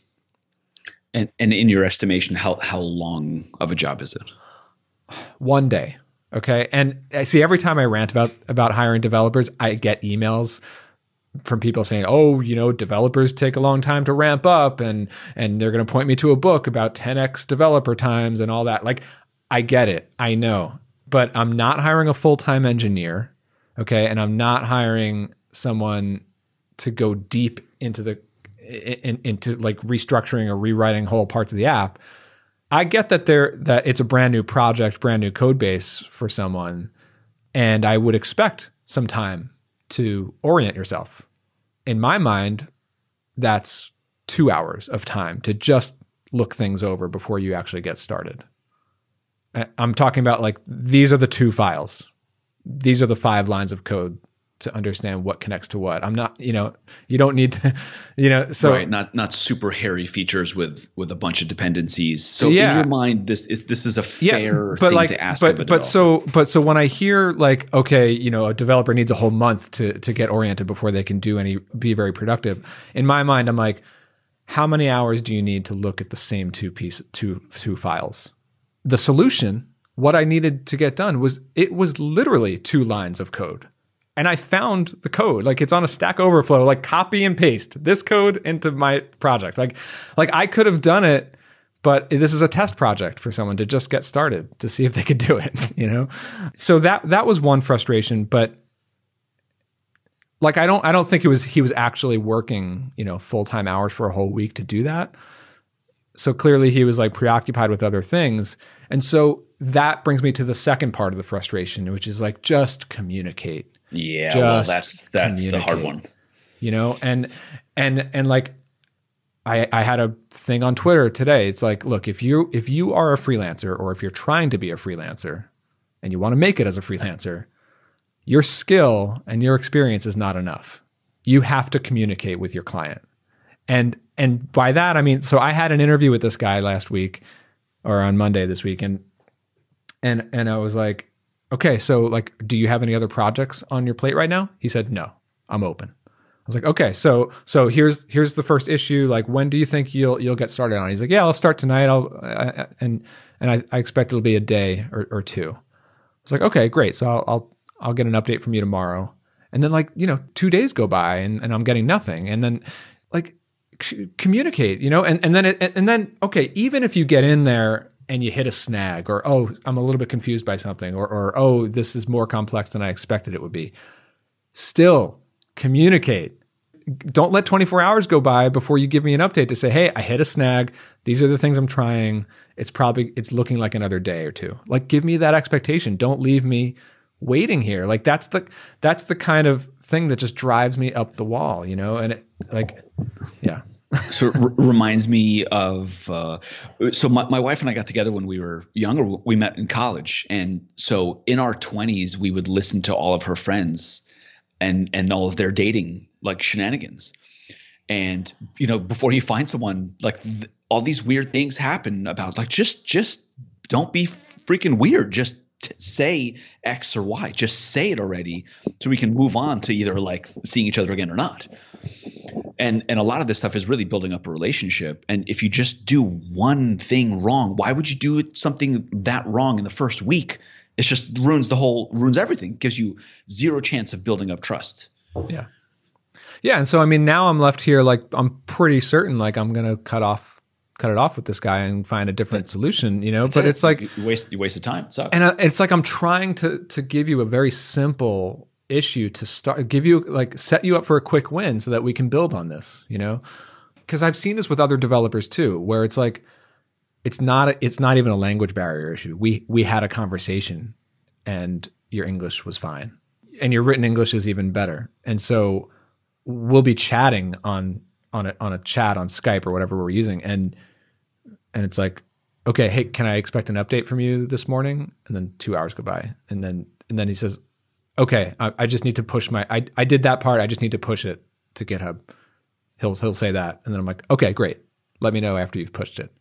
And in your estimation, how long of a job is it? 1 day. Okay. And I see every time I rant about hiring developers, I get emails from people saying, oh, you know, developers take a long time to ramp up, and they're going to point me to a book about 10x developer times and all that. Like, I get it. I know. But I'm not hiring a full-time engineer. Okay. And I'm not hiring someone to go deep into into like restructuring or rewriting whole parts of the app. I get that that it's a brand new project, brand new code base for someone, and I would expect some time to orient yourself. In my mind, that's 2 hours of time to just look things over before you actually get started. I'm talking about like, these are the 2 files. These are the 5 lines of code to understand what connects to what. I'm not, you don't need to, so right, not super hairy features with a bunch of dependencies. So in your mind, this is a fair thing to ask of a developer. But so when I hear like, okay, a developer needs a whole month to get oriented before they can be very productive. In my mind, I'm like, how many hours do you need to look at the same two files? The solution, what I needed to get done was literally 2 lines of code. And I found the code, like it's on a Stack Overflow, like copy and paste this code into my project. Like I could have done it, but this is a test project for someone to just get started to see if they could do it, So that was one frustration, but like I don't think he was actually working, full-time hours for a whole week to do that. So clearly he was like preoccupied with other things. And so that brings me to the second part of the frustration, which is like, just communicate. Yeah, well, that's the hard one. And like I had a thing on Twitter today. It's like, look, if you are a freelancer, or if you're trying to be a freelancer and you want to make it as a freelancer, your skill and your experience is not enough. You have to communicate with your client. And by that I mean, so I had an interview with this guy last week, or on Monday this week, and I was like, okay, so like, do you have any other projects on your plate right now? He said, no, I'm open. I was like, okay, so here's the first issue. Like, when do you think you'll get started on it? He's like, yeah, I'll start tonight. And I expect it'll be a day or 2. I was like, okay, great. So I'll get an update from you tomorrow. And then like, 2 days go by and I'm getting nothing. And then like communicate, and then, okay, even if you get in there and you hit a snag, or, oh, I'm a little bit confused by something, or oh, this is more complex than I expected it would be, still communicate. Don't let 24 hours go by before you give me an update to say, hey, I hit a snag. These are the things I'm trying. It's looking like another day or 2. Like, give me that expectation. Don't leave me waiting here. Like, that's the kind of thing that just drives me up the wall, and it, like, yeah. So it reminds me of so my wife and I got together when we were younger. We met in college, and so in our 20s we would listen to all of her friends and all of their dating like shenanigans. And before you find someone, like all these weird things happen about, like, just don't be freaking weird. Just say X or Y. Just say it already, so we can move on to either like seeing each other again or not. And a lot of this stuff is really building up a relationship. And if you just do one thing wrong, why would you do something that wrong in the first week? It just ruins everything. Gives you zero chance of building up trust. Yeah. Yeah. And so, I mean, now I'm left here, like, I'm pretty certain, like, I'm going to cut it off with this guy and find a different solution, but it's like you wasted time. It sucks. And it's like, I'm trying to give you a very simple issue to start, give you, like, set you up for a quick win so that we can build on this, because I've seen this with other developers too, where it's like, it's not even a language barrier issue. We had a conversation and your English was fine and your written English is even better. And so we'll be chatting on a chat on Skype or whatever we're using. And it's like, okay, hey, can I expect an update from you this morning? And then 2 hours go by. And then he says, okay, I just need to push I did that part. I just need to push it to GitHub. He'll say that. And then I'm like, okay, great. Let me know after you've pushed it.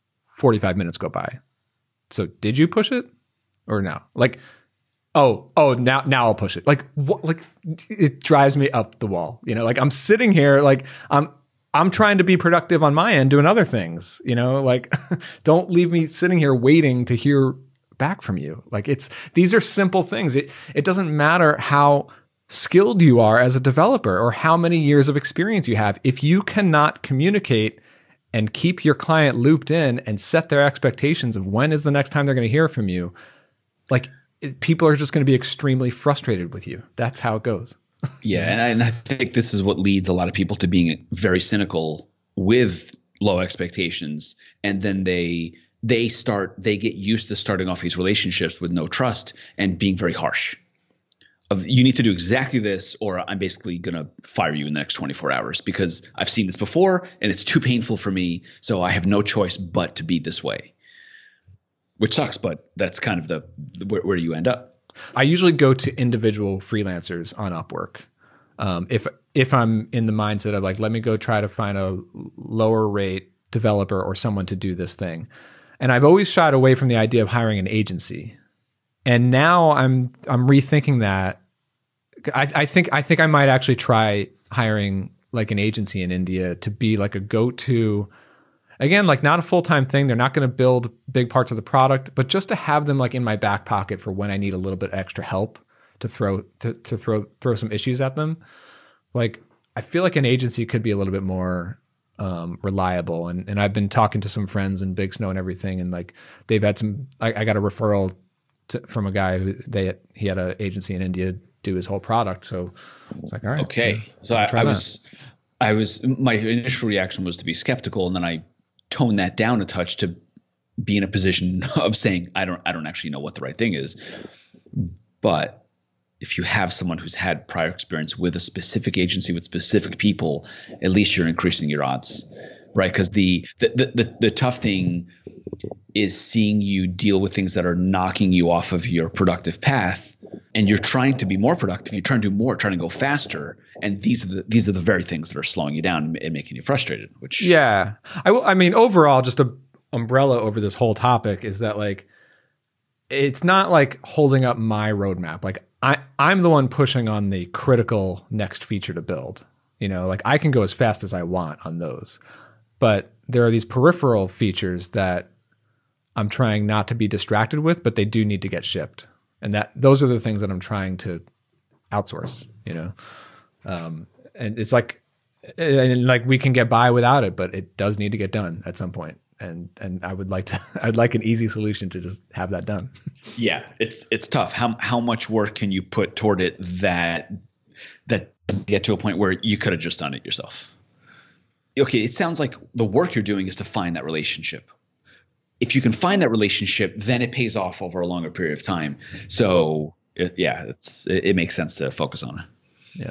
45 minutes go by. So did you push it or no? Like, oh, now I'll push it. Like, what? Like, it drives me up the wall. Like, I'm sitting here, like, I'm trying to be productive on my end doing other things, like, don't leave me sitting here waiting to hear back from you. Like, these are simple things. It doesn't matter how skilled you are as a developer or how many years of experience you have. If you cannot communicate and keep your client looped in and set their expectations of when is the next time they're going to hear from you, like, people are just going to be extremely frustrated with you. That's how it goes. Yeah, and I think this is what leads a lot of people to being very cynical with low expectations, and then they get used to starting off these relationships with no trust and being very harsh. You need to do exactly this, or I'm basically going to fire you in the next 24 hours because I've seen this before and it's too painful for me. So I have no choice but to be this way, which sucks, but that's kind of where you end up. I usually go to individual freelancers on Upwork. If I'm in the mindset of like, let me go try to find a lower rate developer or someone to do this thing. And I've always shied away from the idea of hiring an agency. And now I'm rethinking that. I think I might actually try hiring like an agency in India to be like a go-to. Again, like not a full-time thing. They're not going to build big parts of the product, but just to have them like in my back pocket for when I need a little bit extra help to throw some issues at them. Like I feel like an agency could be a little bit more reliable. And I've been talking to some friends in Big Snow and everything, and like they've had some. I got a referral from a guy who he had an agency in India do his whole product. So it's like, all right, okay. Yeah, so I was my initial reaction was to be skeptical, and then I toned that down a touch to be in a position of saying I don't actually know what the right thing is. But if you have someone who's had prior experience with a specific agency with specific people, at least you're increasing your odds, right? Because the tough thing is seeing you deal with things that are knocking you off of your productive path, and you're trying to be more productive. You're trying to do more, trying to go faster, and these are the very things that are slowing you down and making you frustrated. Which I mean, overall, just a umbrella over this whole topic is that like it's not like holding up my roadmap. Like I'm the one pushing on the critical next feature to build. You know, like I can go as fast as I want on those, but there are these peripheral features that I'm trying not to be distracted with, but they do need to get shipped. And those are the things that I'm trying to outsource, you know? And it's like, we can get by without it, but it does need to get done at some point. And I'd like an easy solution to just have that done. Yeah. It's tough. How much work can you put toward it that get to a point where you could have just done it yourself? Okay. It sounds like the work you're doing is to find that relationship. If you can find that relationship, then it pays off over a longer period of time. So it makes sense to focus on it. Yeah.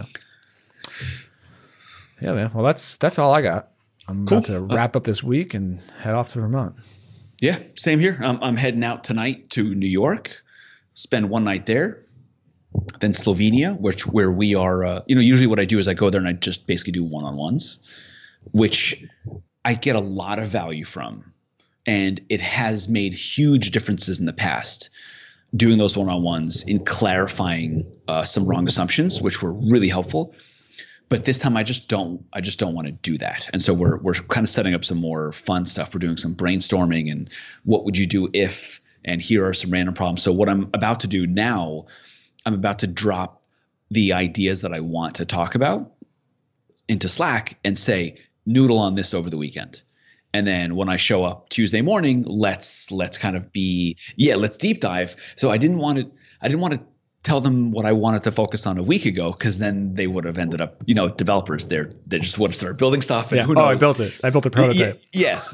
Yeah, man. Well, that's all I got. I'm about to wrap up this week and head off to Vermont. Yeah, same here. I'm heading out tonight to New York, spend one night there, then Slovenia, where we are. Usually what I do is I go there and I just basically do one-on-ones, which I get a lot of value from. And it has made huge differences in the past doing those one-on-ones in clarifying some wrong assumptions, which were really helpful. But this time I just don't want to do that. And so we're kind of setting up some more fun stuff. We're doing some brainstorming and what would you do if, and here are some random problems. So what I'm about to do now, I'm about to drop the ideas that I want to talk about into Slack and say, noodle on this over the weekend. And then when I show up Tuesday morning, let's kind of let's deep dive. So I didn't want to tell them what I wanted to focus on a week ago, because then they would have ended up, developers, they just would have started building stuff. And who knows? I built it. I built a prototype. Yes.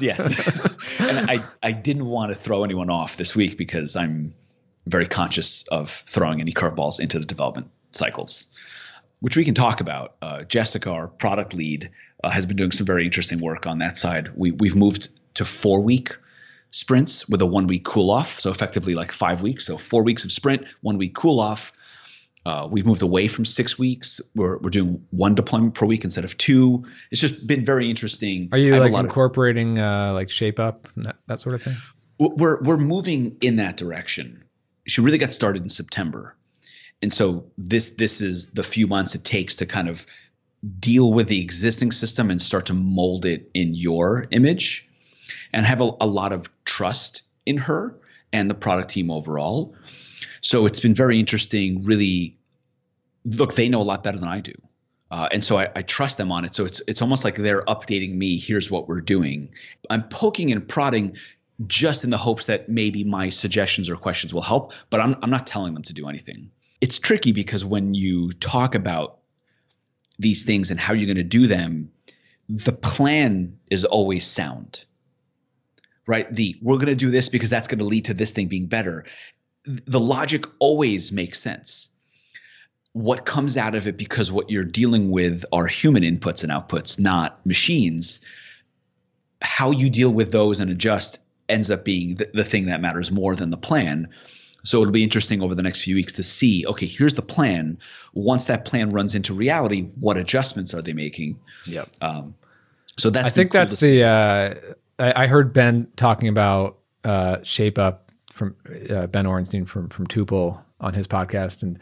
And I didn't want to throw anyone off this week because I'm very conscious of throwing any curveballs into the development cycles, which we can talk about. Jessica, our product lead, has been doing some very interesting work on that side. We've moved to 4-week sprints with a 1-week cool off. So effectively like 5 weeks. So 4 weeks of sprint, 1 week cool off. We've moved away from 6 weeks. We're doing 1 deployment per week instead of 2. It's just been very interesting. Are you like incorporating like Shape Up and that sort of thing? We're moving in that direction. She really got started in September. And so this is the few months it takes to kind of deal with the existing system and start to mold it in your image, and have a lot of trust in her and the product team overall. So it's been very interesting. Really, look, they know a lot better than I do. And so I trust them on it. So it's almost like they're updating me. Here's what we're doing. I'm poking and prodding just in the hopes that maybe my suggestions or questions will help, but I'm not telling them to do anything. It's tricky because when you talk about these things and how you're going to do them, the plan is always sound, right? We're going to do this because that's going to lead to this thing being better. The logic always makes sense. What comes out of it, because what you're dealing with are human inputs and outputs, not machines, how you deal with those and adjust ends up being the thing that matters more than the plan. So it'll be interesting over the next few weeks to see, okay, here's the plan. Once that plan runs into reality, what adjustments are they making? Yep. So that's, I think cool that's I heard Ben talking about Shape Up from Ben Orenstein from Tuple on his podcast. And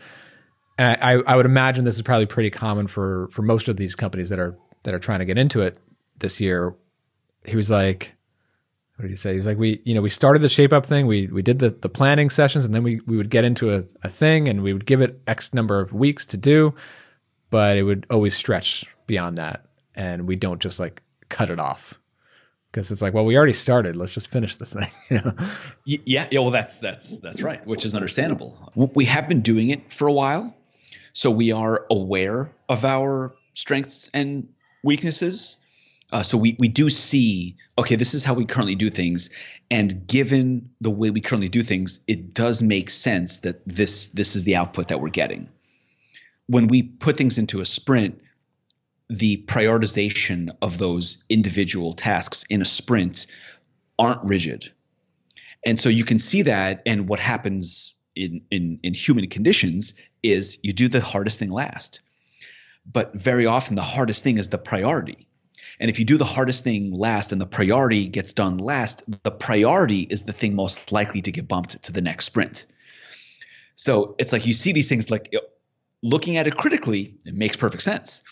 I would imagine this is probably pretty common for most of these companies that are trying to get into it this year. He was like, what did he say? He's like, we started the Shape Up thing. We did the planning sessions, and then we would get into a thing, and we would give it X number of weeks to do, but it would always stretch beyond that. And we don't just like cut it off, because it's like, well, we already started. Let's just finish this thing. Yeah. Well, that's right, which is understandable. We have been doing it for a while, so we are aware of our strengths and weaknesses. So we do see, okay, this is how we currently do things. And given the way we currently do things, it does make sense that this is the output that we're getting. When we put things into a sprint, the prioritization of those individual tasks in a sprint aren't rigid. And so you can see that, and what happens in human conditions is you do the hardest thing last. But very often the hardest thing is the priority. And if you do the hardest thing last and the priority gets done last, the priority is the thing most likely to get bumped to the next sprint. So it's like you see these things, like looking at it critically, it makes perfect sense.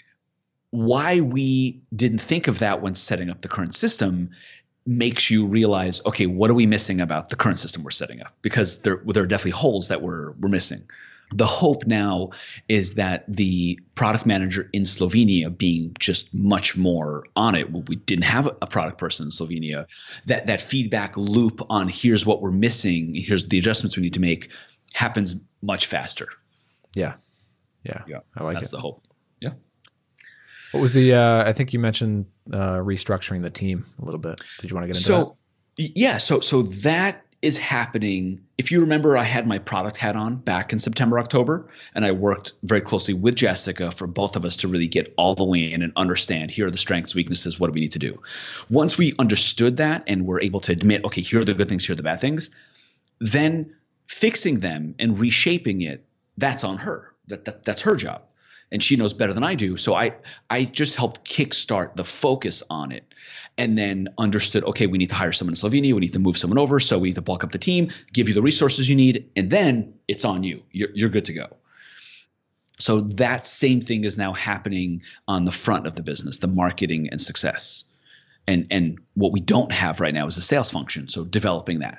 Why we didn't think of that when setting up the current system makes you realize, okay, what are we missing about the current system we're setting up? Because there are definitely holes that we're missing. The hope now is that the product manager in Slovenia being just much more on it. We didn't have a product person in Slovenia. That feedback loop on here's what we're missing, here's the adjustments we need to make, happens much faster. Yeah. I like That's it. the hope. Yeah. What was the? I think you mentioned restructuring the team a little bit. Did you want to get into that? Yeah. So that is happening. If you remember, I had my product hat on back in September, October, and I worked very closely with Jessica for both of us to really get all the way in and understand, here are the strengths, weaknesses, what do we need to do? Once we understood that and were able to admit, okay, here are the good things, here are the bad things, then fixing them and reshaping it, that's on her. That's her job. And she knows better than I do. So I just helped kickstart the focus on it, and then understood, okay, we need to hire someone in Slovenia. We need to move someone over. So we need to bulk up the team, give you the resources you need, and then it's on you. You're good to go. So that same thing is now happening on the front of the business, the marketing and success. And what we don't have right now is a sales function. So developing that.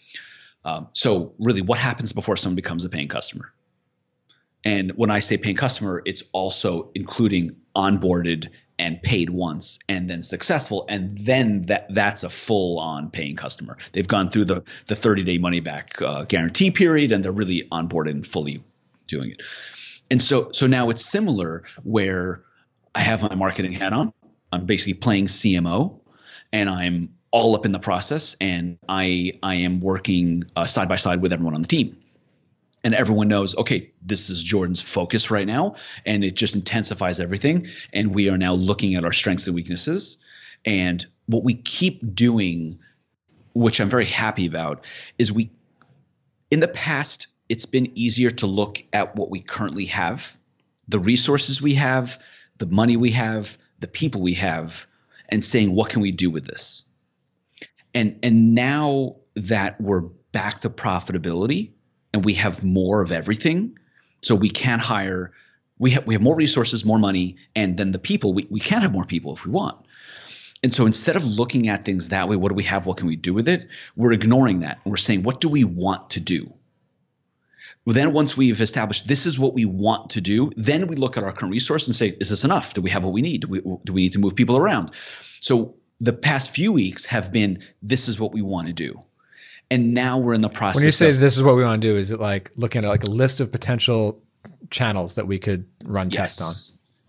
So really, what happens before someone becomes a paying customer? And when I say paying customer, it's also including onboarded and paid once and then successful. And then that's a full on paying customer. They've gone through the 30-day money back guarantee period, and they're really onboarded and fully doing it. And so now it's similar, where I have my marketing hat on. I'm basically playing CMO, and I'm all up in the process, and I am working side by side with everyone on the team. And everyone knows, okay, this is Jordan's focus right now, and it just intensifies everything. And we are now looking at our strengths and weaknesses. And what we keep doing, which I'm very happy about, is in the past, it's been easier to look at what we currently have, the resources we have, the money we have, the people we have, and saying, what can we do with this? And now that we're back to profitability, and we have more of everything, so we can hire, we have more resources, more money, and then the people, we can have more people if we want. And so instead of looking at things that way, what do we have, what can we do with it? We're ignoring that. And we're saying, what do we want to do? Well, then once we've established this is what we want to do, then we look at our current resource and say, is this enough? Do we have what we need? Do we need to move people around? So the past few weeks have been, this is what we want to do. And now we're in the process. When you say this is what we want to do, is it like looking at like a list of potential channels that we could run tests on?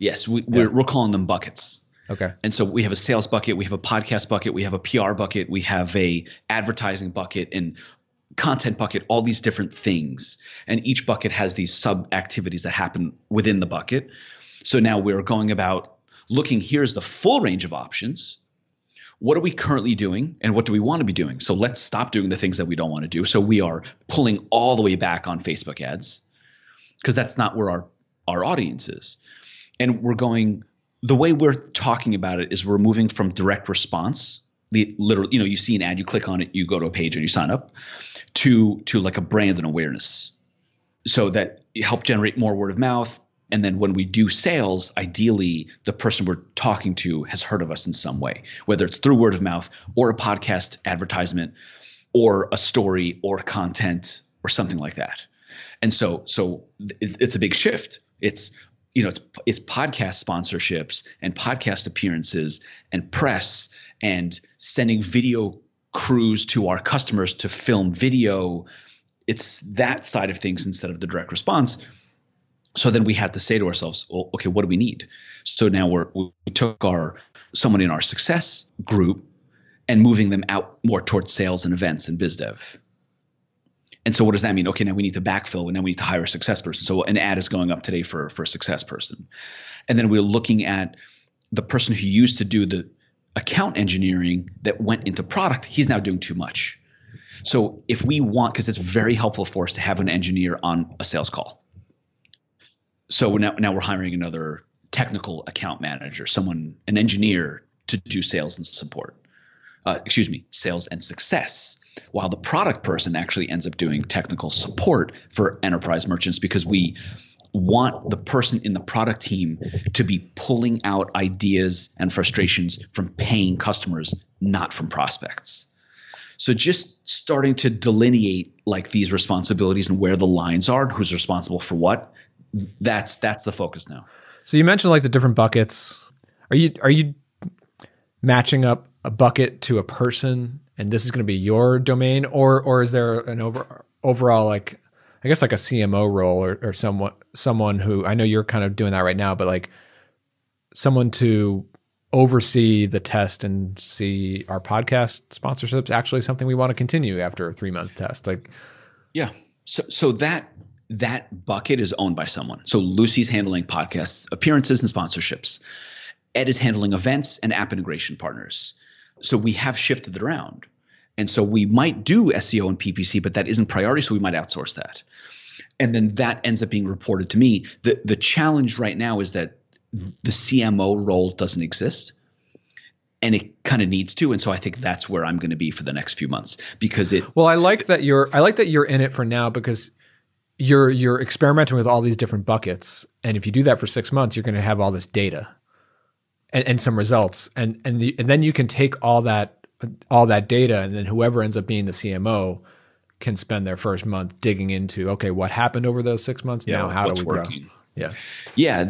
Yes, we're calling them buckets. Okay. And so we have a sales bucket, we have a podcast bucket, we have a PR bucket, we have a advertising bucket and content bucket, all these different things. And each bucket has these sub activities that happen within the bucket. So now we're going about looking, here's the full range of options. What are we currently doing and what do we want to be doing? So let's stop doing the things that we don't want to do. So we are pulling all the way back on Facebook ads because that's not where our audience is. And we're going, the way we're talking about it is we're moving from direct response, literally, you see an ad, you click on it, you go to a page and you sign up, to like a brand and awareness. So that you help generate more word of mouth. And then when we do sales, ideally the person we're talking to has heard of us in some way, whether it's through word of mouth or a podcast advertisement or a story or content or something like that. And so it's a big shift. It's podcast sponsorships and podcast appearances and press and sending video crews to our customers to film video. It's that side of things instead of the direct response. So then we had to say to ourselves, well, okay, what do we need? So now we took someone in our success group and moving them out more towards sales and events and biz dev. And so what does that mean? Okay, now we need to backfill and then we need to hire a success person. So an ad is going up today for a success person. And then we're looking at the person who used to do the account engineering that went into product. He's now doing too much. So if we want, because it's very helpful for us to have an engineer on a sales call. So now we're hiring another technical account manager, an engineer to do sales and support. Sales and success, while the product person actually ends up doing technical support for enterprise merchants because we want the person in the product team to be pulling out ideas and frustrations from paying customers, not from prospects. So just starting to delineate like these responsibilities and where the lines are, who's responsible for what, that's the focus now. So you mentioned like the different buckets. Are you matching up a bucket to a person and this is going to be your domain, or is there an overall, like, I guess like a CMO role or someone who, I know you're kind of doing that right now, but like someone to oversee the test and see our podcast sponsorships actually something we want to continue after a 3-month test? Like, yeah. So that bucket is owned by someone. So Lucy's handling podcast appearances and sponsorships. Ed is handling events and app integration partners. So we have shifted it around. And so we might do SEO and PPC, but that isn't priority. So we might outsource that. And then that ends up being reported to me. The challenge right now is that the CMO role doesn't exist. And it kind of needs to. And so I think that's where I'm going to be for the next few months because Well, I like that you're in it for now because you're experimenting with all these different buckets. And if you do that for 6 months, you're going to have all this data and some results. And then you can take all that data, and then whoever ends up being the CMO can spend their first month digging into, okay, what happened over those 6 months? Now, how do we grow? Yeah.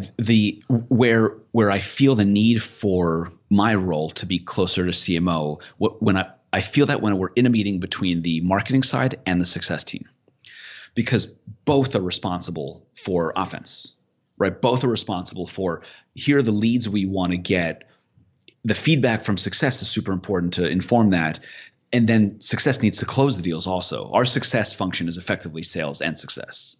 Where I feel the need for my role to be closer to CMO, when I feel that when we're in a meeting between the marketing side and the success team, because both are responsible for offense, right? Both are responsible for, here are the leads we want to get. The feedback from success is super important to inform that. And then success needs to close the deals also. Our success function is effectively sales and success.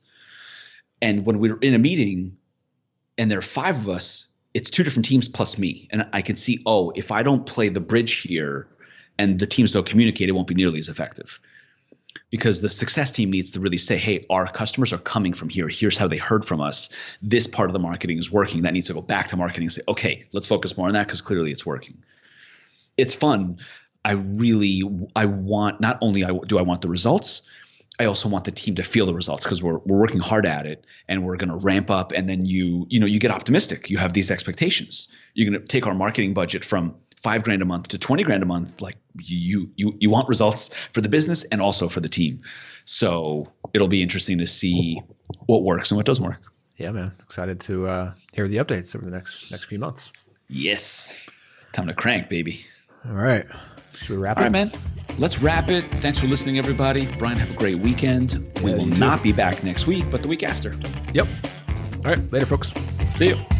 And when we're in a meeting and there are 5 of us, it's 2 different teams plus me. And I can see, if I don't play the bridge here and the teams don't communicate, it won't be nearly as effective. Because the success team needs to really say, hey, our customers are coming from here. Here's how they heard from us. This part of the marketing is working. That needs to go back to marketing and say, okay, let's focus more on that because clearly it's working. It's fun. I want, not only do I want the results, I also want the team to feel the results because we're working hard at it and we're going to ramp up. And then you get optimistic. You have these expectations. You're going to take our marketing budget from $5,000 a month to $20,000 a month. Like you want results for the business and also for the team. So it'll be interesting to see what works and what doesn't work. Yeah, man. Excited to hear the updates over the next few months. Yes. Time to crank, baby. All right. Should we wrap it? All right, man. Let's wrap it. Thanks for listening, everybody. Brian, have a great weekend. We will not be back next week, but the week after. Yep. All right. Later, folks. See you.